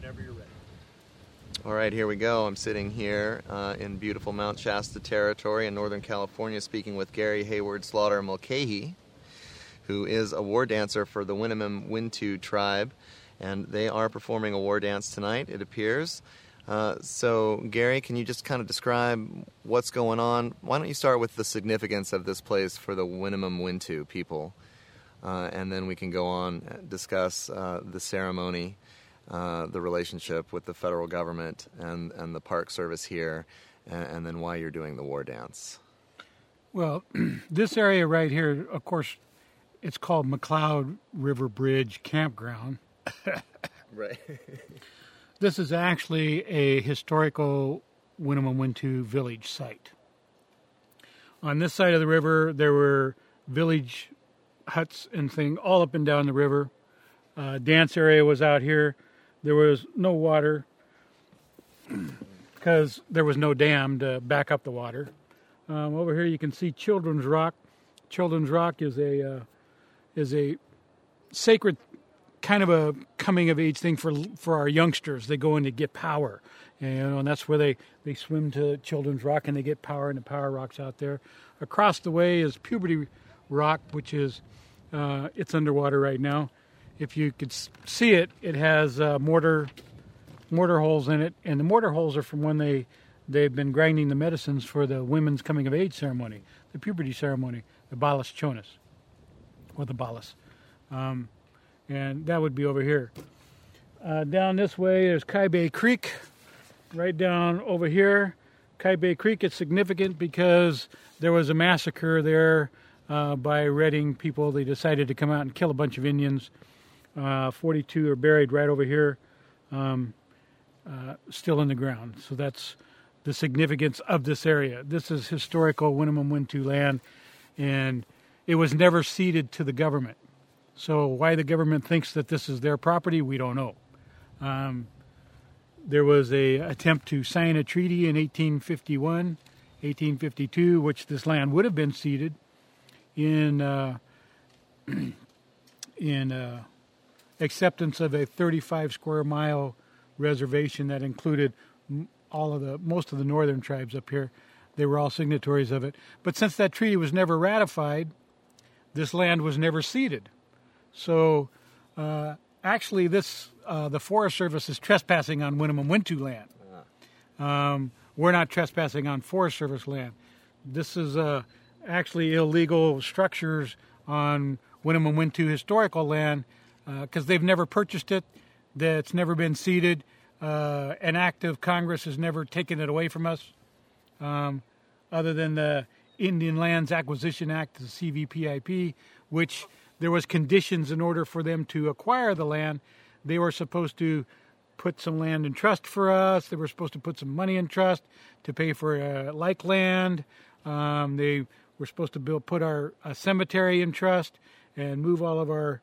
whenever you're ready. All right, here we go. I'm sitting here in beautiful Mount Shasta territory in Northern California speaking with Gary Hayward Slaughter Mulcahy, who is a war dancer for the Winnemem Wintu tribe, and they are performing a war dance tonight, it appears. So, Gary, can you just kind of describe what's going on? Why don't you start with the significance of this place for the Winnemem Wintu people, and then we can go on and discuss the ceremony, the relationship with the federal government and the Park Service here, and then why you're doing the war dance. Well, this area right here, of course, it's called McCloud River Bridge Campground. Right. This is actually a historical Winnemem Wintu village site. On this side of the river, there were village huts and things all up and down the river. Dance area was out here. There was no water because there was no dam to back up the water. Over here you can see Children's Rock. Children's Rock is a sacred kind of a coming of age thing for our youngsters. They go in to get power, and that's where they swim to Children's Rock and they get power, and the power rock's out there. Across the way is Puberty Rock, which is it's underwater right now. If you could see it, it has mortar holes in it, and the mortar holes are from when they've been grinding the medicines for the women's coming of age ceremony, the puberty ceremony, the Balas Chonas, or the Balas. And that would be over here. Down this way, there's Kaibay Creek. Right down over here, Kaibay Creek is significant because there was a massacre there by Redding people. They decided to come out and kill a bunch of Indians. 42 are buried right over here, still in the ground. So that's the significance of this area. This is historical Winnemem Wintu land, and it was never ceded to the government. So why the government thinks that this is their property, we don't know. There was an attempt to sign a treaty in 1851, 1852, which this land would have been ceded in acceptance of a 35 square mile reservation that included most of the northern tribes up here. They were all signatories of it. But since that treaty was never ratified, this land was never ceded. So actually the Forest Service is trespassing on Winnemem Wintu land. We're not trespassing on Forest Service land. This is actually illegal structures on Winnemem Wintu historical land because they've never purchased it, that's never been ceded. An act of Congress has never taken it away from us, other than the Indian Lands Acquisition Act, the CVPIP, which there was conditions in order for them to acquire the land. They were supposed to put some land in trust for us. They were supposed to put some money in trust to pay for like land. They were supposed to put a cemetery in trust and move all of our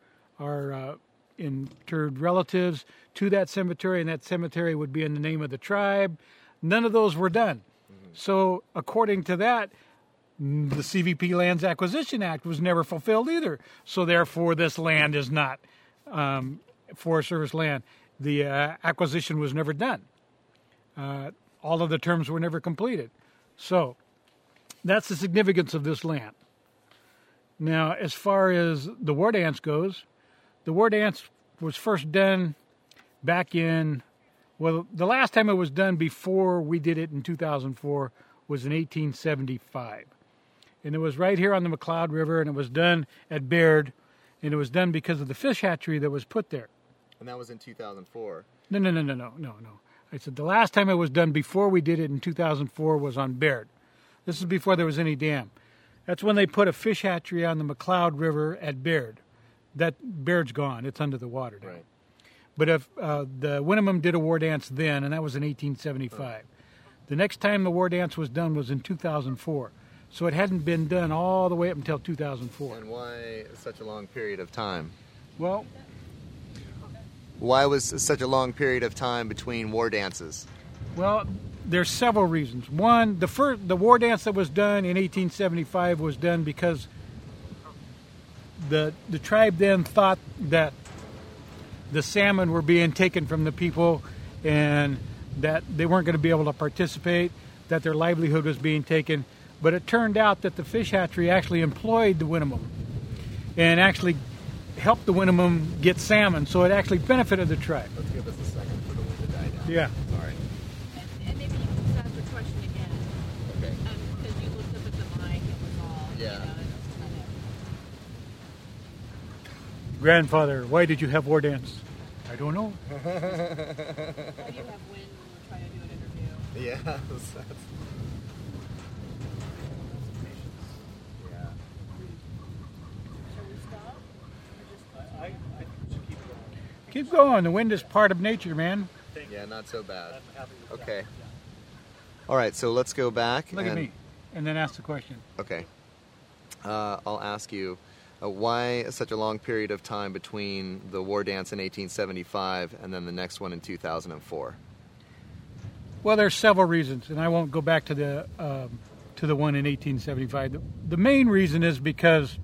interred relatives to that cemetery, and that cemetery would be in the name of the tribe. None of those were done. Mm-hmm. So according to that, the CVP Lands Acquisition Act was never fulfilled either. So therefore, this land is not Forest Service land. The acquisition was never done. All of the terms were never completed. So that's the significance of this land. Now, as far as the war dance goes, the war dance was first done back in, well, the last time it was done before we did it in 2004 was in 1875. And it was right here on the McCloud River, and it was done at Baird, and it was done because of the fish hatchery that was put there. And that was in 2004? No. I said the last time it was done before we did it in 2004 was on Baird. This is before there was any dam. That's when they put a fish hatchery on the McCloud River at Baird. That Baird's gone. It's under the water now. Right. But if the Winnemem did a war dance then, and that was in 1875. Oh. The next time the war dance was done was in 2004. So it hadn't been done all the way up until 2004. And why such a long period of time? Well, why was such a long period of time between war dances? Well, there's several reasons. One, the war dance that was done in 1875 was done because the tribe then thought that the salmon were being taken from the people and that they weren't going to be able to participate, that their livelihood was being taken. But it turned out that the fish hatchery actually employed the Winnemem and actually helped the Winnemem get salmon, so it actually benefited the tribe. Let's give us a second for the wind to die down. Yeah. Sorry. And maybe you can just ask the question again. Okay. Because you looked up at the mic, it was all, Yeah. you know, it's kind of... Grandfather, why did you have war dance? I don't know. Why do you have wind when you're trying to do an interview? Yes. That's... Yeah. Shall we stop? Or just Keep going. The wind is part of nature, man. Yeah, not so bad. Okay. All right, so let's go back. Look at me. And then ask the question. Okay. I'll ask you, why such a long period of time between the war dance in 1875 and then the next one in 2004? Well, there's several reasons, and I won't go back to the one in 1875. The main reason is because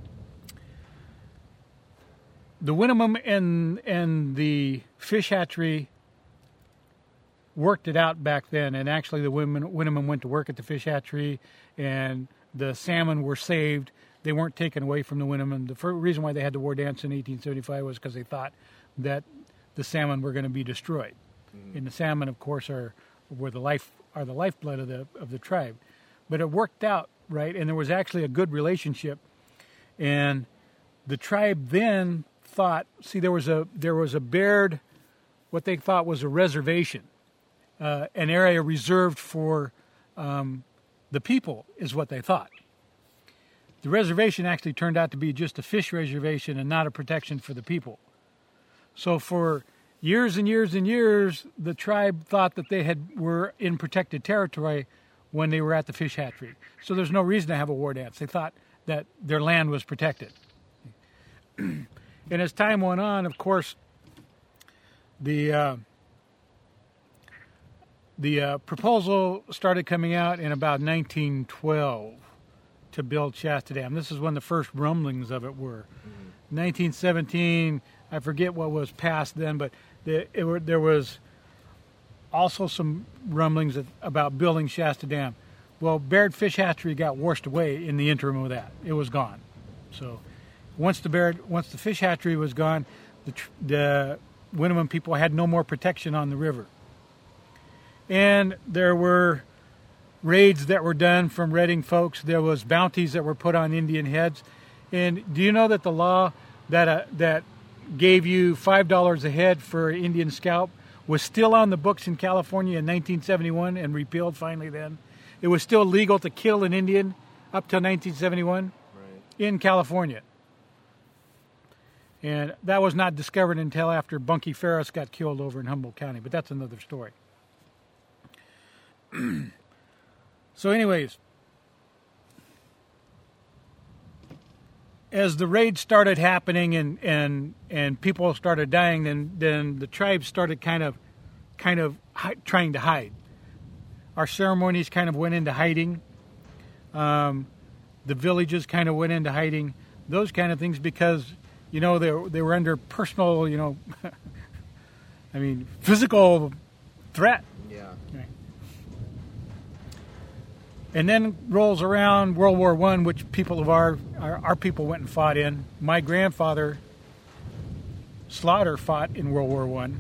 the Winnemem and the fish hatchery worked it out back then, and actually the Winnemem went to work at the fish hatchery, and the salmon were saved. They weren't taken away from the Winnemem. The first reason why they had the war dance in 1875 was because they thought that the salmon were going to be destroyed. Mm-hmm. And the salmon, of course, are the lifeblood of the tribe. But it worked out, right? And there was actually a good relationship. And the tribe then thought, see, there was a Baird, what they thought was a reservation, an area reserved for the people, is what they thought. The reservation actually turned out to be just a fish reservation and not a protection for the people. So for years and years and years, the tribe thought that they were in protected territory when they were at the fish hatchery. So there's no reason to have a war dance. They thought that their land was protected. And as time went on, of course, the proposal started coming out in about 1912 to build Shasta Dam. This is when the first rumblings of it were. 1917, I forget what was passed then, but there was also some rumblings about building Shasta Dam. Well, Baird Fish Hatchery got washed away in the interim of that. It was gone. So once the fish hatchery was gone, the Winnemem people had no more protection on the river. And there were raids that were done from Redding folks. There was bounties that were put on Indian heads. And do you know that the law that gave you $5 a head for an Indian scalp was still on the books in California in 1971 and repealed finally then? It was still legal to kill an Indian up till 1971 in California. And that was not discovered until after Bunky Ferris got killed over in Humboldt County, but that's another story. So anyways, as the raids started happening and people started dying, then the tribe started kind of trying to hide. Our ceremonies kind of went into hiding. The villages kind of went into hiding. Those kind of things because, they were under personal, physical threat. Yeah. Right. And then rolls around World War I, which people of our people went and fought in. My grandfather, Slaughter, fought in World War I.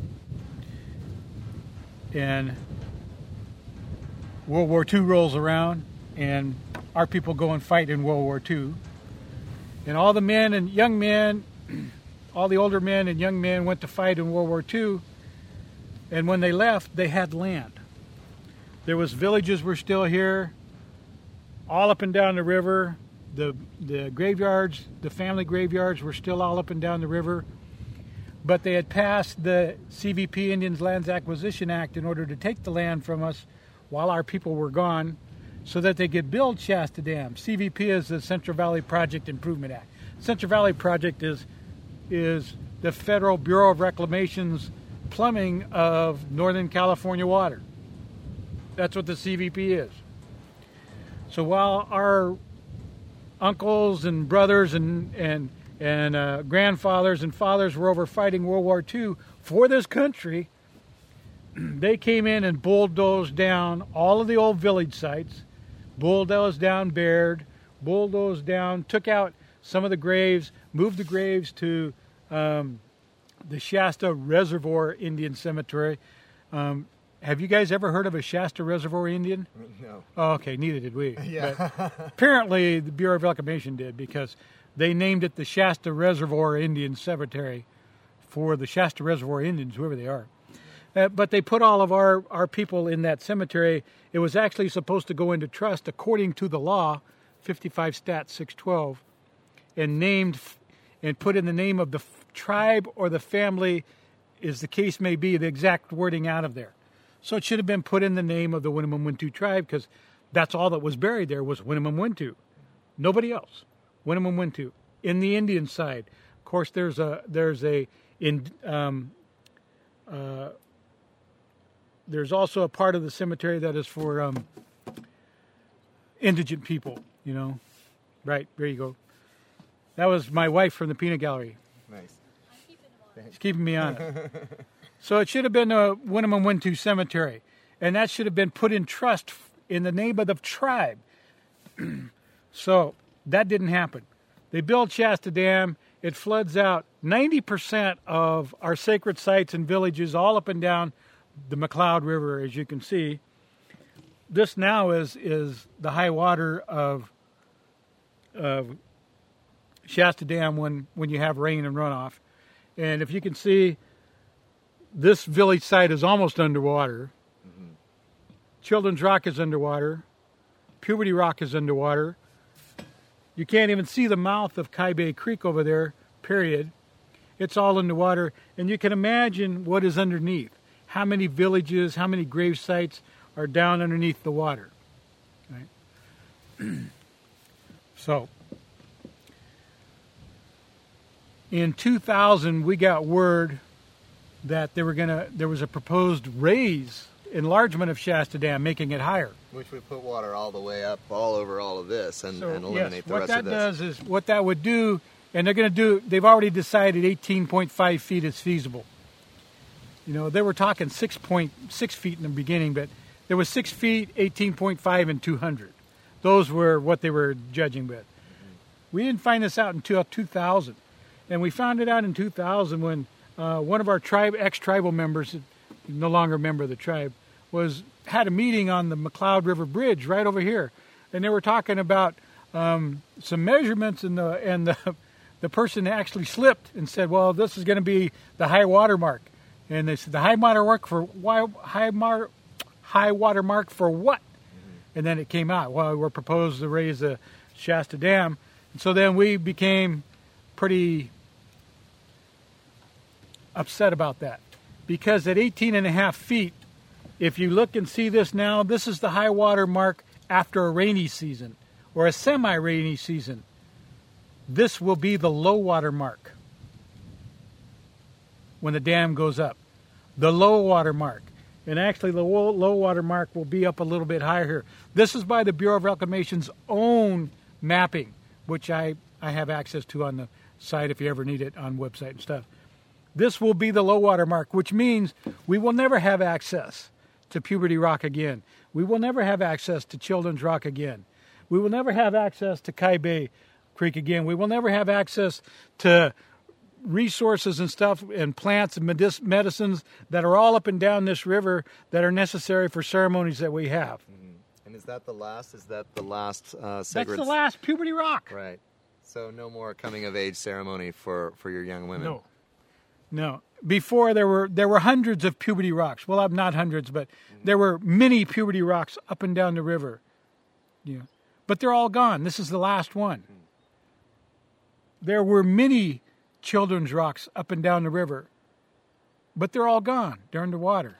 And World War II rolls around, and our people go and fight in World War II. And all the men and young men, all the older men and young men went to fight in World War II. And when they left, they had land. There was villages were still here, all up and down the river. The graveyards, the family graveyards were still all up and down the river. But they had passed the CVP, Indians Lands Acquisition Act, in order to take the land from us while our people were gone so that they could build Shasta Dam. CVP is the Central Valley Project Improvement Act. Central Valley Project is the Federal Bureau of Reclamation's plumbing of Northern California water. That's what the CVP is. So while our uncles and brothers and and grandfathers and fathers were over fighting World War II for this country. They came in and bulldozed down all of the old village sites, bulldozed down Baird, bulldozed down, took out some of the graves, moved the graves to the Shasta Reservoir Indian Cemetery. Have you guys ever heard of a Shasta Reservoir Indian? No. Oh, okay, neither did we. Yeah. But apparently the Bureau of Reclamation did, because they named it the Shasta Reservoir Indian Cemetery for the Shasta Reservoir Indians, whoever they are. But they put all of our people in that cemetery. It was actually supposed to go into trust according to the law, 55 Stat 612, and named and put in the name of the tribe or the family, as the case may be, the exact wording out of there. So it should have been put in the name of the Winnemem-Wintu tribe, because that's all that was buried there was Winnemem-Wintu. Nobody else. Winnemem-Wintu. In the Indian side, of course, there's also a part of the cemetery that is for indigent people, you know. Right, there you go. That was my wife from the Peanut Gallery. Nice. She's keeping me on it. So it should have been a Winnemem-Wintu cemetery, and that should have been put in trust in the name of the tribe. So that didn't happen. They built Shasta Dam. It floods out 90% of our sacred sites and villages all up and down the McCloud River, as you can see. This now is the high water of Shasta Dam when you have rain and runoff. And if you can see, this village site is almost underwater. Mm-hmm. Children's Rock is underwater. Puberty Rock is underwater. You can't even see the mouth of Kaibay Creek over there, period. It's all underwater. And you can imagine what is underneath. How many villages, how many grave sites are down underneath the water. Right? So, in 2000, we got word that there was a proposed enlargement of Shasta Dam, making it higher. Which would put water all the way up, all over all of this, and eliminate the rest of this. What that does is, what that would do, and they've already decided 18.5 feet is feasible. You know, they were talking 6.6 feet in the beginning, but there was 6 feet, 18.5, and 200. Those were what they were judging with. Mm-hmm. We didn't find this out until 2000. And we found it out in 2000 when one of our ex-tribal members, no longer a member of the tribe, had a meeting on the McCloud River Bridge right over here. And they were talking about some measurements, and the person actually slipped and said, well, this is going to be the high water mark. And they said, the high water mark for high water mark for what? Mm-hmm. And then it came out, well, we're proposed to raise the Shasta Dam. And so then we became pretty upset about that, because at 18.5 feet, if you look and see this now, this is the high water mark after a rainy season or a semi-rainy season. This will be the low water mark when the dam goes up, the low water mark. And actually the low water mark will be up a little bit higher here. This is by the Bureau of Reclamation's own mapping, which I have access to on the site if you ever need it on website and stuff. This will be the low water mark, which means we will never have access to Puberty Rock again. We will never have access to Children's Rock again. We will never have access to Kaibay Creek again. We will never have access to resources and stuff and plants and medicines that are all up and down this river that are necessary for ceremonies that we have. Mm-hmm. And is that the last sacred? That's the last Puberty Rock. Right. So no more coming of age ceremony for your young women. No. Before there were hundreds of Puberty Rocks. Well, not hundreds, but there were many Puberty Rocks up and down the river. Yeah. But they're all gone. This is the last one. There were many Children's Rocks up and down the river, but they're all gone. They're underwater.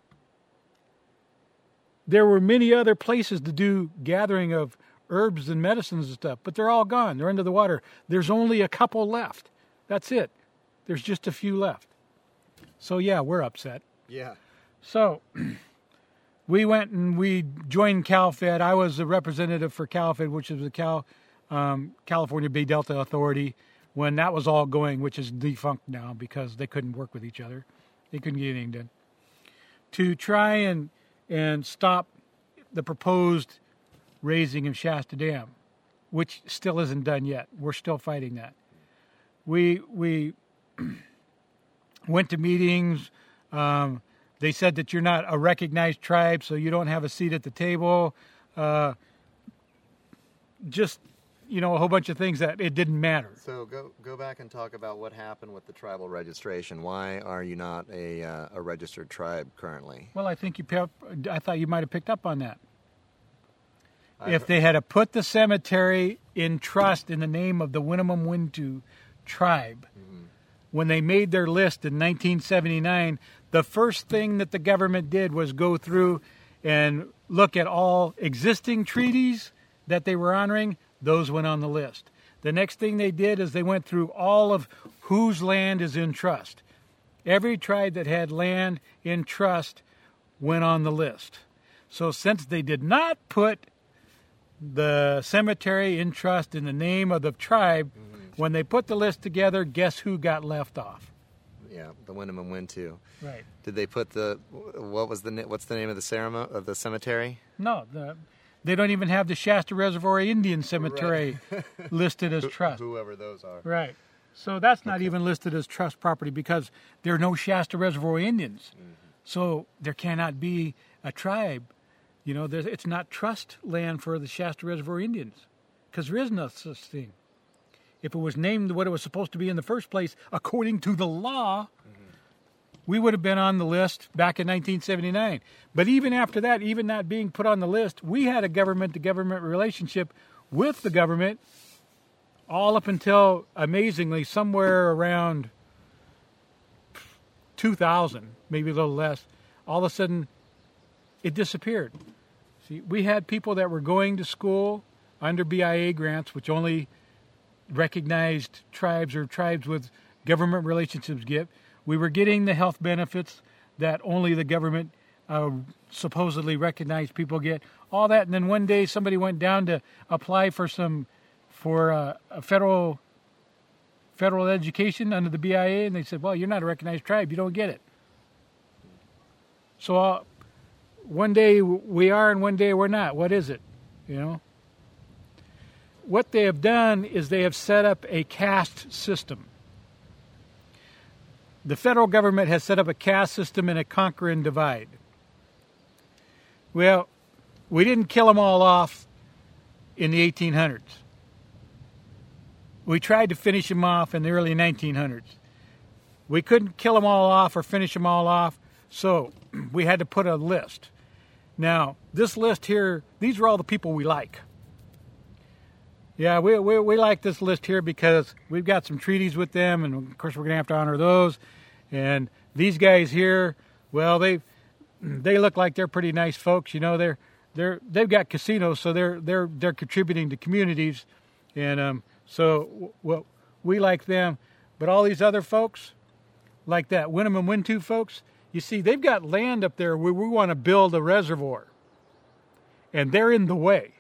There were many other places to do gathering of herbs and medicines and stuff, but they're all gone. They're under the water. There's only a couple left. That's it. There's just a few left. So yeah, we're upset. Yeah. So we went and we joined CalFed. I was a representative for CalFed, which is the California Bay Delta Authority. when that was all going, which is defunct now because they couldn't work with each other. They couldn't get anything done. To try and stop the proposed raising of Shasta Dam, which still isn't done yet. We're still fighting that. We went to meetings. They said that you're not a recognized tribe, so you don't have a seat at the table. Just, a whole bunch of things that it didn't matter. So go back and talk about what happened with the tribal registration. Why are you not a registered tribe currently? Well, I thought you might have picked up on that. If they had put the cemetery in trust in the name of the Winnemem Wintu tribe, when they made their list in 1979, the first thing that the government did was go through and look at all existing treaties that they were honoring. Those went on the list. The next thing they did is they went through all of whose land is in trust. Every tribe that had land in trust went on the list. So since they did not put the cemetery in trust in the name of the tribe, when they put the list together, guess who got left off? Yeah, the Winnemem Wintu. Right. Did they put what's the name of the ceremony of the cemetery? No, they don't even have the Shasta Reservoir Indian Cemetery listed as trust. Whoever those are. Right. So that's not even listed as trust property because there are no Shasta Reservoir Indians. So there cannot be a tribe. It's not trust land for the Shasta Reservoir Indians because there is no such thing. If it was named what it was supposed to be in the first place, according to the law, we would have been on the list back in 1979. But even after that, even not being put on the list, we had a government-to-government relationship with the government all up until, amazingly, somewhere around 2000, maybe a little less. All of a sudden, it disappeared. See, we had people that were going to school under BIA grants, which only recognized tribes or tribes with government relationships get. We were getting the health benefits that only the government supposedly recognized people get. All that, and then one day somebody went down to apply for a federal education under the BIA, and they said, "Well, you're not a recognized tribe; you don't get it." So one day we are, and one day we're not. What is it? What they have done is they have set up a caste system. The federal government has set up a caste system and a conquer and divide. Well, we didn't kill them all off in the 1800s. We tried to finish them off in the early 1900s. We couldn't kill them all off or finish them all off, so we had to put a list. Now, this list here, these are all the people we like. Yeah, we like this list here because we've got some treaties with them, and of course we're going to have to honor those. And these guys here, well, they look like they're pretty nice folks. They've got casinos, so they're contributing to communities, and so we like them. But all these other folks, like that Winnemem Wintu folks, you see, they've got land up there where we want to build a reservoir, and they're in the way.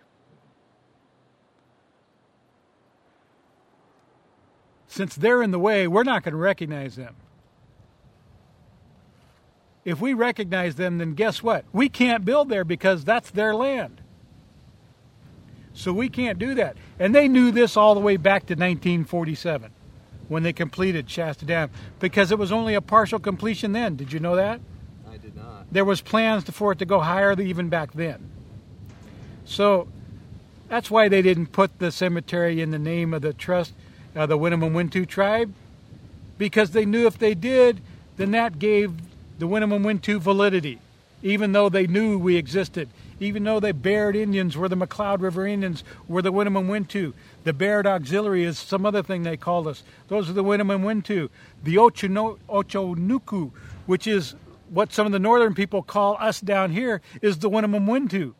Since they're in the way, we're not going to recognize them. If we recognize them, then guess what? We can't build there because that's their land. So we can't do that. And they knew this all the way back to 1947 when they completed Shasta Dam because it was only a partial completion then. Did you know that? I did not. There was plans for it to go higher even back then. So that's why they didn't put the cemetery in the name of the trust, the Winnemem Wintu tribe, because they knew if they did, then that gave the Winnemem Wintu validity, even though they knew we existed, even though the Baird Indians were the McLeod River Indians, were the Winnemem Wintu. The Baird Auxiliary is some other thing they called us. Those are the Winnemem Wintu. The Ochonuku, which is what some of the northern people call us down here, is the Winnemem Wintu.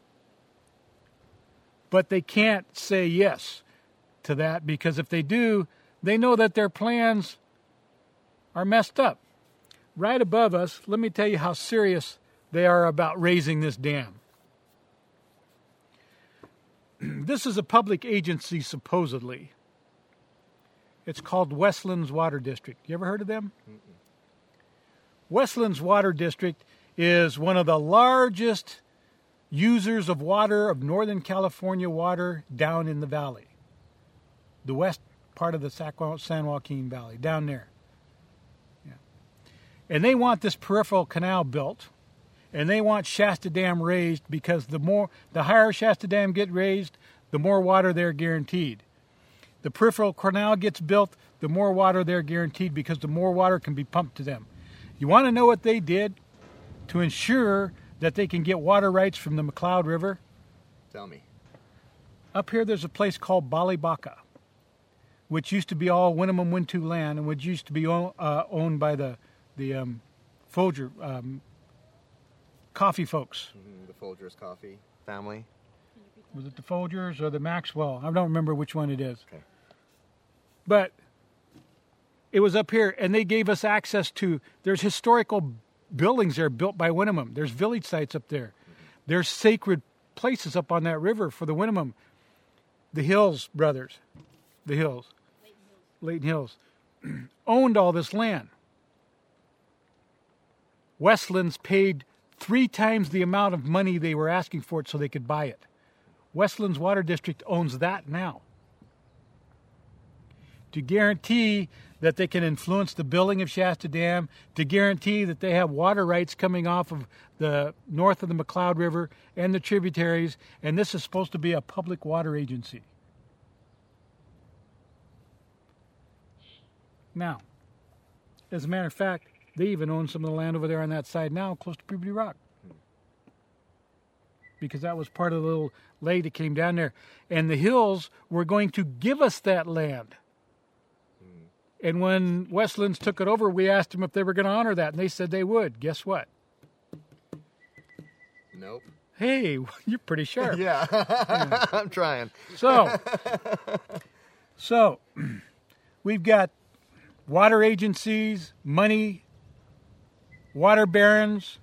But they can't say yes to that because if they do, they know that their plans are messed up. Right above us, let me tell you how serious they are about raising this dam. This is a public agency, supposedly. It's called Westlands Water District. You ever heard of them? Westlands Water District is one of the largest users of water, of Northern California water, down in the valley. The west part of the San Joaquin Valley, down there. Yeah. And they want this peripheral canal built, and they want Shasta Dam raised, because the higher Shasta Dam get raised, the more water they're guaranteed. The peripheral canal gets built, the more water they're guaranteed, because the more water can be pumped to them. You want to know what they did to ensure that they can get water rights from the McCloud River? Tell me. Up here there's a place called Balibaca, which used to be all Winnemem-Wintu land, and which used to be owned by the Folger coffee folks. The Folgers Coffee family. Was it the Folgers or the Maxwell? I don't remember which one it is. Okay. But it was up here, and they gave us access to, there's historical buildings there built by Winnemem. There's village sites up there. There's sacred places up on that river for the Winnemem. The Hills brothers, Leighton Hills, owned all this land. Westlands paid 3 times the amount of money they were asking for it so they could buy it. Westlands Water District owns that now. To guarantee that they can influence the building of Shasta Dam, to guarantee that they have water rights coming off of the north of the McCloud River and the tributaries, and this is supposed to be a public water agency. Now, as a matter of fact, they even own some of the land over there on that side now, close to Peabody Rock. Because that was part of the little lake that came down there. And the Hills were going to give us that land. And when Westlands took it over, we asked them if they were going to honor that, and they said they would. Guess what? Nope. Hey, you're pretty sharp. Yeah. I'm trying. So we've got water agencies, money, water barons,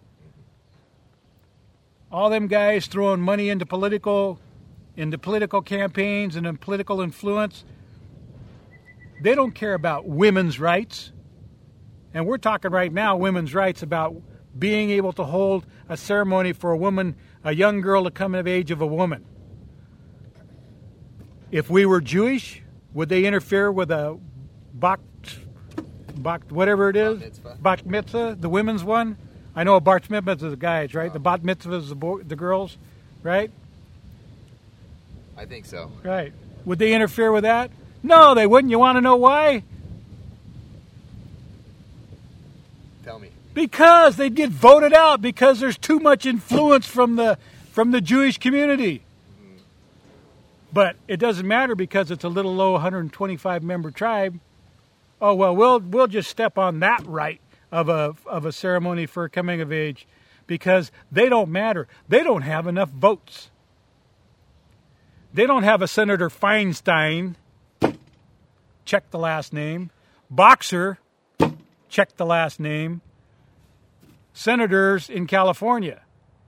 all them guys throwing money into political campaigns and in political influence. They don't care about women's rights. And we're talking right now women's rights, about being able to hold a ceremony for a woman, a young girl to come of age of a woman. If we were Jewish, would they interfere with a whatever it is? Bat mitzvah, the women's one? I know a bar mitzvah is the guys, right? The bat mitzvah is the girls, right? I think so. Right. Would they interfere with that? No, they wouldn't. You want to know why? Tell me. Because they'd get voted out, because there's too much influence from the Jewish community. Mm-hmm. But it doesn't matter, because it's a little low 125 member tribe. Oh well, we'll just step on that right of a ceremony for coming of age, because they don't matter. They don't have enough votes. They don't have a Senator Feinstein. Check the last name. Boxer, check the last name. Senators in California.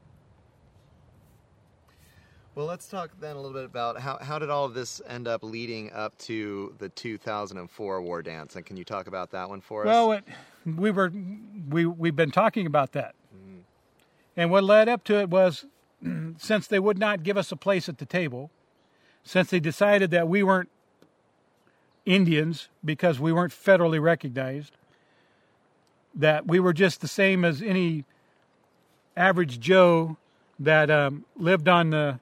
Well, let's talk then a little bit about how did all of this end up leading up to the 2004 war dance, and can you talk about that one for us? Well, we've been talking about that, and what led up to it was, since they would not give us a place at the table, since they decided that we weren't Indians because we weren't federally recognized, that we were just the same as any average Joe that lived on the,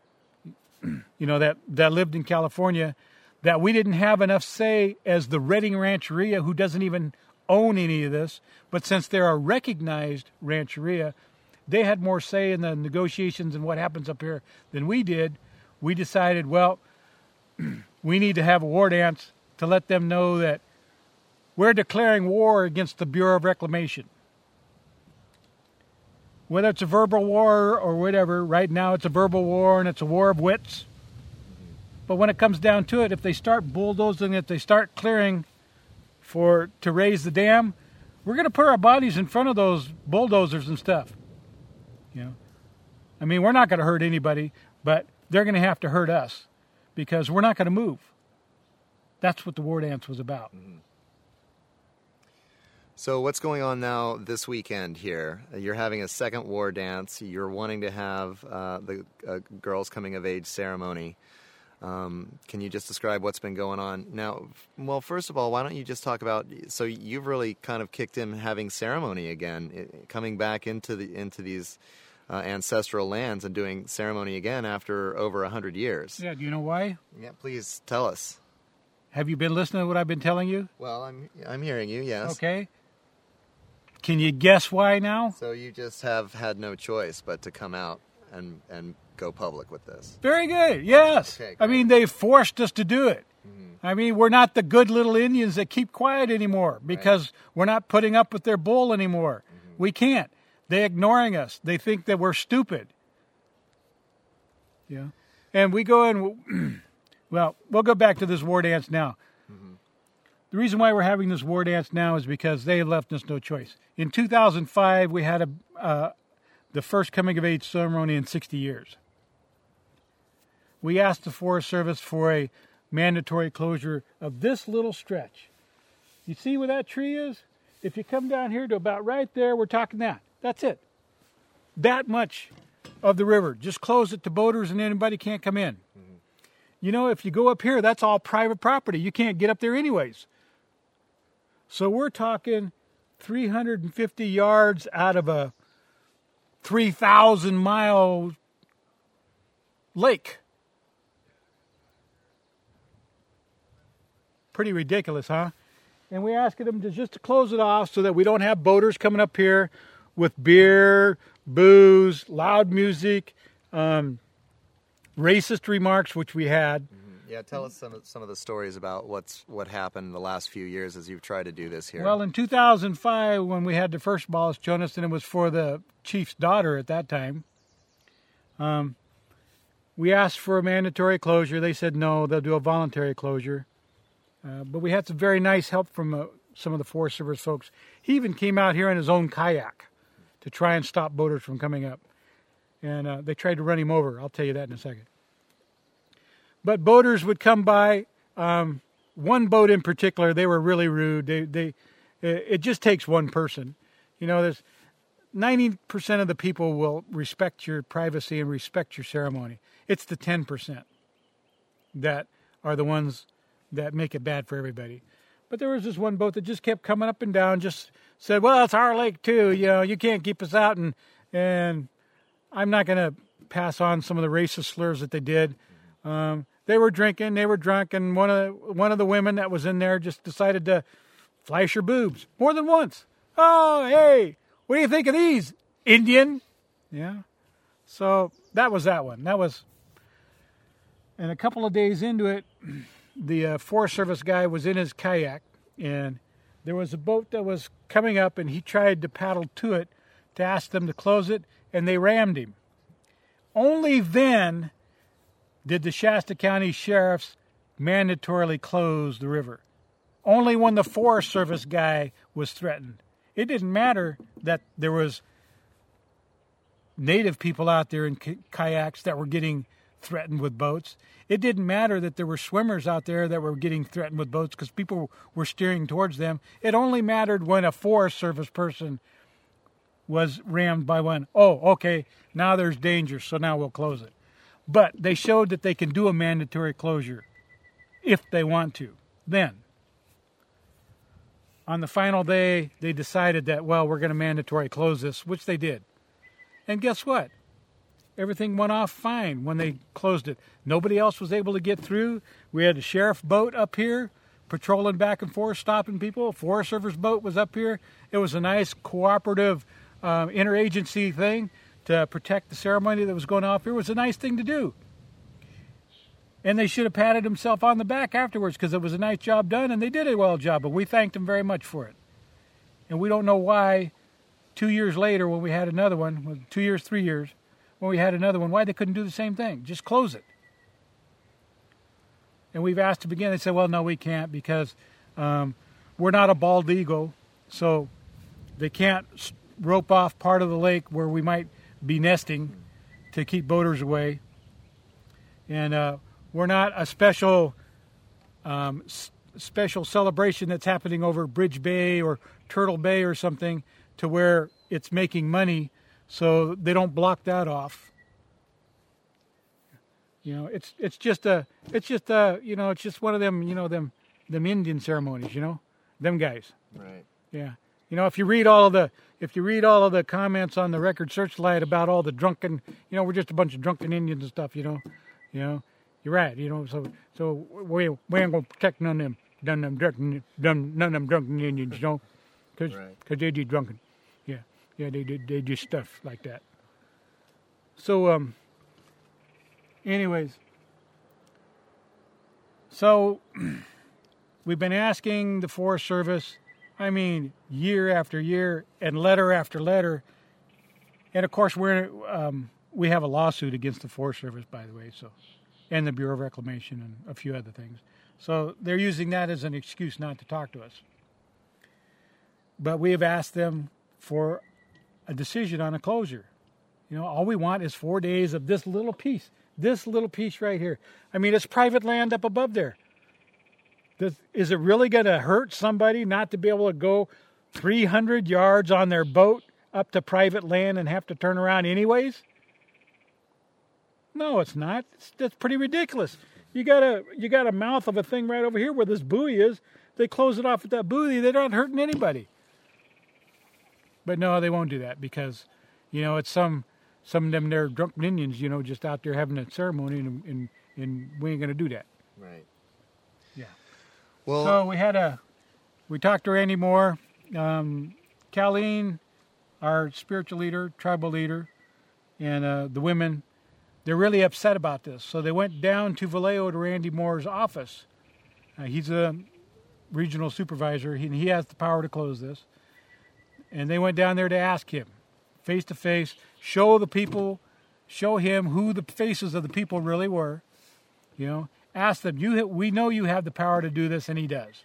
that lived in California, that we didn't have enough say as the Redding Rancheria, who doesn't even own any of this, but since they're a recognized rancheria, they had more say in the negotiations and what happens up here than we did. We decided, well, we need to have a war dance to let them know that we're declaring war against the Bureau of Reclamation. Whether it's a verbal war or whatever, right now it's a verbal war and it's a war of wits. But when it comes down to it, if they start bulldozing, if they start clearing to raise the dam, we're going to put our bodies in front of those bulldozers and stuff. I mean, we're not going to hurt anybody, but they're going to have to hurt us, because we're not going to move. That's what the war dance was about. So what's going on now this weekend here? You're having a second war dance. You're wanting to have the girls' coming of age ceremony. Can you just describe what's been going on now? Well, first of all, why don't you just talk about? So you've really kind of kicked in having ceremony again, coming back into these ancestral lands and doing ceremony again after over 100 years. Yeah. Do you know why? Yeah, please tell us. Have you been listening to what I've been telling you? Well, I'm hearing you. Yes. Okay. Can you guess why now? So you just have had no choice but to come out and go public with this. Very good. Yes. Okay, I great. mean, they forced us to do it. I mean, we're not the good little Indians that keep quiet anymore because we're not putting up with their bull anymore. We can't. They're ignoring us. They think that we're stupid. Yeah. And we go and, well, we'll go back to this war dance now. The reason why we're having this war dance now is because they left us no choice. In 2005, we had the first coming of age ceremony in 60 years. We asked the Forest Service for a mandatory closure of this little stretch. You see where that tree is? If you come down here to about right there, we're talking that. That's it. That much of the river. Just close it to boaters and anybody can't come in. You know, if you go up here, that's all private property. You can't get up there anyways. So we're talking 350 yards out of a 3,000-mile lake. Pretty ridiculous, huh? And we asked them to close it off so that we don't have boaters coming up here with beer, booze, loud music, racist remarks, which we had. Yeah, tell us some of the stories about what happened in the last few years as you've tried to do this here. Well, in 2005, when we had the first abolish Jonas, and it was for the chief's daughter at that time, we asked for a mandatory closure. They said no, they'll do a voluntary closure. But we had some very nice help from some of the Forest Service folks. He even came out here in his own kayak to try and stop boaters from coming up. And they tried to run him over. I'll tell you that in a second. But boaters would come by. One boat in particular, they were really rude. It just takes one person. You know, there's 90% of the people will respect your privacy and respect your ceremony. It's the 10% that are the ones that make it bad for everybody. But there was this one boat that just kept coming up and down, just said, well, it's our lake too. You know, you can't keep us out. And I'm not going to pass on some of the racist slurs that they did. They were drinking, they were drunk, and one of the women that was in there just decided to flash her boobs more than once. Oh, hey, what do you think of these, Indian? Yeah. So that was that one. And a couple of days into it, the Forest Service guy was in his kayak, and there was a boat that was coming up, and he tried to paddle to it to ask them to close it, and they rammed him. Only then did the Shasta County sheriffs mandatorily close the river. Only when the Forest Service guy was threatened. It didn't matter that there was native people out there in kayaks that were getting threatened with boats. It didn't matter that there were swimmers out there that were getting threatened with boats because people were steering towards them. It only mattered when a Forest Service person was rammed by one. Oh, okay, now there's danger, so now we'll close it. But they showed that they can do a mandatory closure if they want to. Then, on the final day, they decided that, well, we're going to mandatory close this, which they did. And guess what? Everything went off fine when they closed it. Nobody else was able to get through. We had a sheriff boat up here patrolling back and forth, stopping people. A Forest Service boat was up here. It was a nice cooperative interagency thing to protect the ceremony that was going off here. It was a nice thing to do. And they should have patted themselves on the back afterwards because it was a nice job done, and they did a well job, but we thanked them very much for it. And we don't know why 2 years later when we had another one, 2 years, 3 years, when we had another one, why they couldn't do the same thing. Just close it. And we've asked them again. They said, well, no, we can't because we're not a bald eagle, so they can't rope off part of the lake where we might be nesting to keep boaters away. And we're not a special special celebration that's happening over Bridge Bay or Turtle Bay or something, to where it's making money, so they don't block that off. It's just one of them, them Indian ceremonies, them guys. Right. Yeah. If you read all of the comments on the Record Searchlight about all the drunken, we're just a bunch of drunken Indians and stuff, you're right, so we ain't gonna protect none of them drunken Indians, because they do drunken, they do stuff like that. So anyways, so we've been asking the Forest Service, year after year and letter after letter, and of course we have a lawsuit against the Forest Service, by the way, and the Bureau of Reclamation and a few other things. So they're using that as an excuse not to talk to us. But we have asked them for a decision on a closure. All we want is 4 days of this little piece right here. It's private land up above there. Is it really going to hurt somebody not to be able to go 300 yards on their boat up to private land and have to turn around anyways? No, it's not. That's pretty ridiculous. You got a mouth of a thing right over here where this buoy is. They close it off at that buoy. They're not hurting anybody. But no, they won't do that because, it's some of them there drunken Indians, just out there having a ceremony, and we ain't going to do that. Right. Yeah. Well, so we talked to Randy Moore, Colleen, our spiritual leader, tribal leader, and the women. They're really upset about this. So they went down to Vallejo to Randy Moore's office. He's a regional supervisor. He has the power to close this. And they went down there to ask him, face to face, show him who the faces of the people really were. Ask them, we know you have the power to do this, and he does.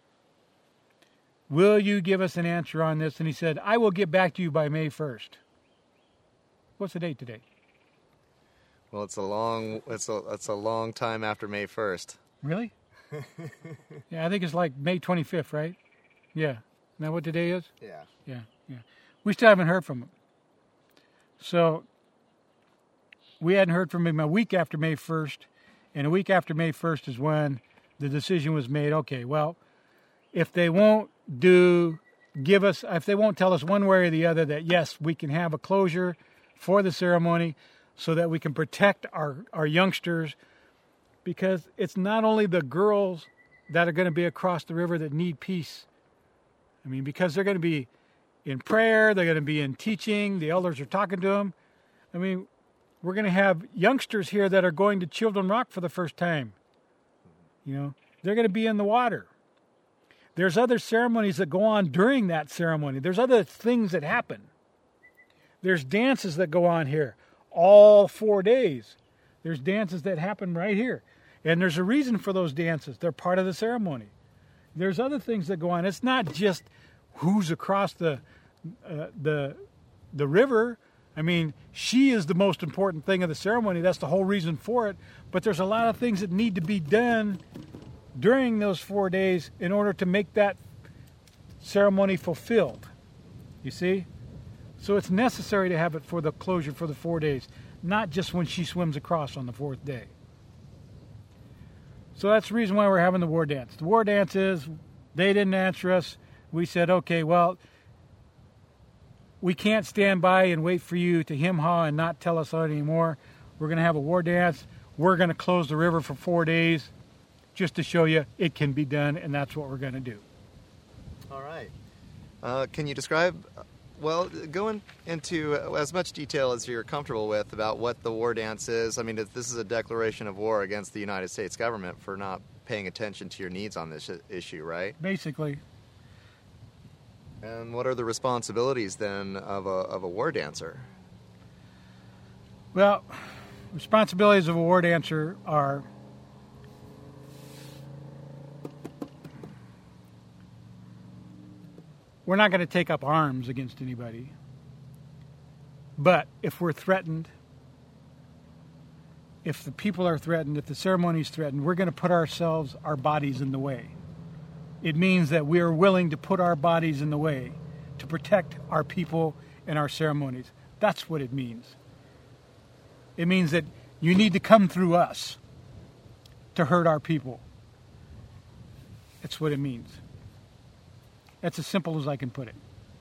Will you give us an answer on this? And he said, I will get back to you by May 1st. What's the date today? Well, it's a long time after May 1st. Really? Yeah, I think it's like May 25th, right? Yeah. Isn't that what today is? Yeah. Yeah. We still haven't heard from him. So we hadn't heard from him a week after May 1st, and a week after May 1st is when the decision was made. Okay, well, if they won't tell us one way or the other that yes, we can have a closure for the ceremony so that we can protect our youngsters, because it's not only the girls that are going to be across the river that need peace. Because they're going to be in prayer, they're going to be in teaching, the elders are talking to them. We're going to have youngsters here that are going to Children Rock for the first time. They're going to be in the water. There's other ceremonies that go on during that ceremony. There's other things that happen. There's dances that go on here all 4 days. There's dances that happen right here. And there's a reason for those dances. They're part of the ceremony. There's other things that go on. It's not just who's across the river. She is the most important thing of the ceremony. That's the whole reason for it. But there's a lot of things that need to be done during those 4 days in order to make that ceremony fulfilled. You see? So it's necessary to have it for the closure for the 4 days, not just when she swims across on the fourth day. So that's the reason why we're having the war dance. The war dance is, they didn't answer us. We said, okay, well, we can't stand by and wait for you to hem-haw and not tell us anymore. We're going to have a war dance. We're going to close the river for 4 days just to show you it can be done, and that's what we're going to do. All right. Can you describe, go into as much detail as you're comfortable with about what the war dance is? This is a declaration of war against the United States government for not paying attention to your needs on this issue, right? Basically. And what are the responsibilities then of a war dancer? Well, responsibilities of a war dancer are we're not going to take up arms against anybody. But if we're threatened, if the people are threatened, if the ceremony is threatened, we're going to put our bodies in the way. It means that we are willing to put our bodies in the way to protect our people and our ceremonies. That's what it means. It means that you need to come through us to hurt our people. That's what it means. That's as simple as I can put it.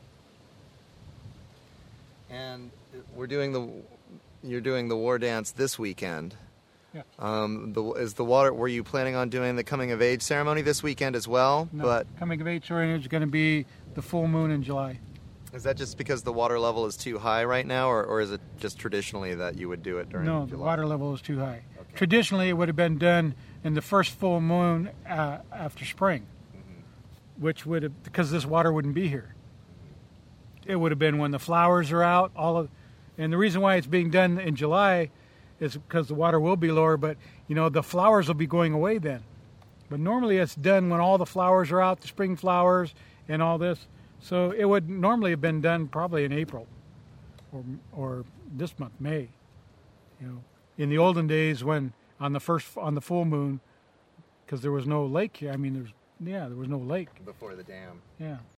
And you're doing the war dance this weekend. Yeah. Were you planning on doing the coming of age ceremony this weekend as well? No, But coming of age ceremony is going to be the full moon in July. is that just because the water level is too high right now, or is it just traditionally that you would do it during No, July? the water level is too high. Okay. Traditionally, it would have been done in the first full moon after spring, which would have, because this water wouldn't be here. It would have been when the flowers are out. And the reason why it's being done in July is because the water will be lower, but the flowers will be going away then. But normally it's done when all the flowers are out, the spring flowers and all this. So it would normally have been done probably in April or this month, May. In the olden days when on the full moon, because there was no lake here. I mean, there was no lake. Before the dam. Yeah.